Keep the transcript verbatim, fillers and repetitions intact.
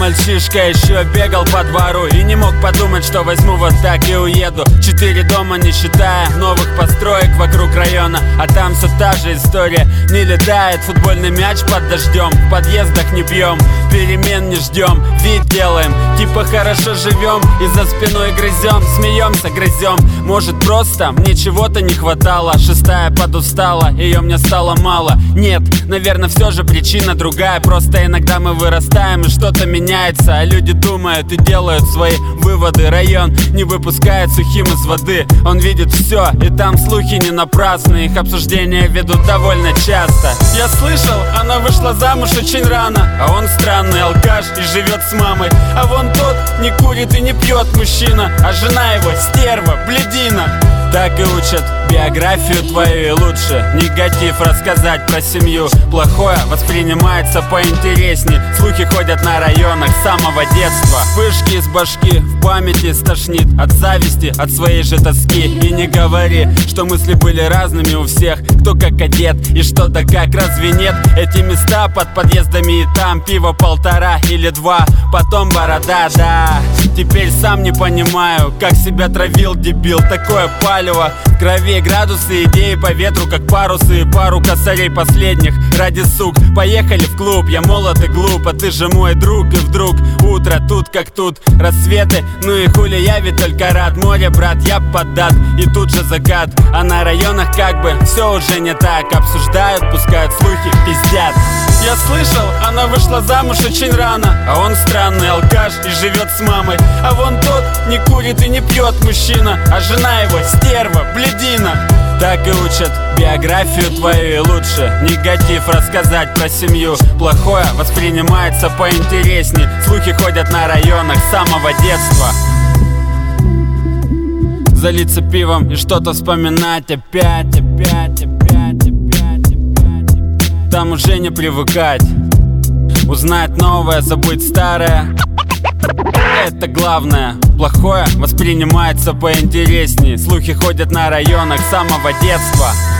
мальчишка еще бегал по двору и не мог подумать, что возьму вот так и уеду. Четыре дома, не считая новых построек вокруг района, а там все та же история. Не летает футбольный мяч под дождем, в подъездах не бьем, перемен не ждем, вид делаем, типа хорошо живем, и за спиной грызем, смеемся, грызем. Может просто мне чего-то не хватало, шестая подустала, ее мне стало мало. Нет, наверное, все же причина другая, просто иногда мы вырастаем и что-то меняется, а люди думают и делают свои выводы. Район не выпускает сухим из воды, он видит все, и там слухи не напрасны, их обсуждения ведут довольно часто. Я слышал, она вышла замуж очень рано, а он странный алкаш и живет с мамой. А вон тот не курит и не пьет мужчина, а жена его стерва, блядина. Так и учат биографию твою, и лучше негатив рассказать про семью. Плохое воспринимается поинтересней, слухи ходят на районах с самого детства. Вышки из башки в памяти стошнит от зависти, от своей же тоски. И не говори, что мысли были разными у всех, кто как одет и что-то как, разве нет? Эти места под подъездами, и там пиво полтора или два, потом борода, да. Теперь сам не понимаю, как себя травил дебил, такое палево в крови, градусы, идеи по ветру, как парусы, и пару косарей последних ради сук. Поехали в клуб, я молод и глуп, а ты же мой друг. И вдруг утро тут как тут, рассветы, ну и хули, я ведь только рад. Море, брат, я поддат, и тут же закат, а на районах как бы все уже не так. Обсуждают, пускают слухи, пиздят. Я слышал, она вышла замуж очень рано, а он странный алкаш и живет с мамой. А вон тот не курит и не пьет мужчина, а жена его стерва, блядина. Так и учат биографию твою, и лучше негатив рассказать про семью. Плохое воспринимается поинтересней, слухи ходят на районах с самого детства. Залиться пивом и что-то вспоминать опять, опять, опять, опять, опять, опять. Там уже не привыкать, узнать новое, забыть старое. Это главное. Плохое воспринимается поинтересней, слухи ходят на районах с самого детства.